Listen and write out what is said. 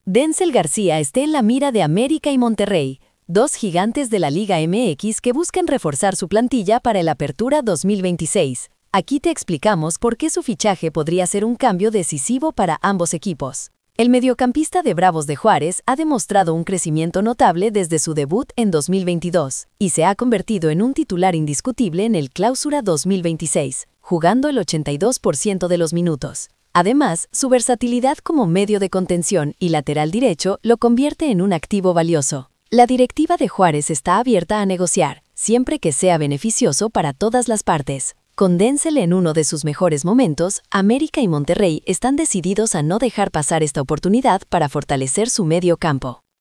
Denzel García está en la mira de América y Monterrey, dos gigantes de la Liga MX que buscan reforzar su plantilla para el Apertura 2026. Aquí te explicamos por qué su fichaje podría ser un cambio decisivo para ambos equipos. El mediocampista de Bravos de Juárez ha demostrado un crecimiento notable desde su debut en 2022 y se ha convertido en un titular indiscutible en el Clausura 2026, jugando el 82% de los minutos. Además, su versatilidad como medio de contención y lateral derecho lo convierte en un activo valioso. La directiva de Juárez está abierta a negociar, siempre que sea beneficioso para todas las partes. Con Denzel en uno de sus mejores momentos, América y Monterrey están decididos a no dejar pasar esta oportunidad para fortalecer su medio campo.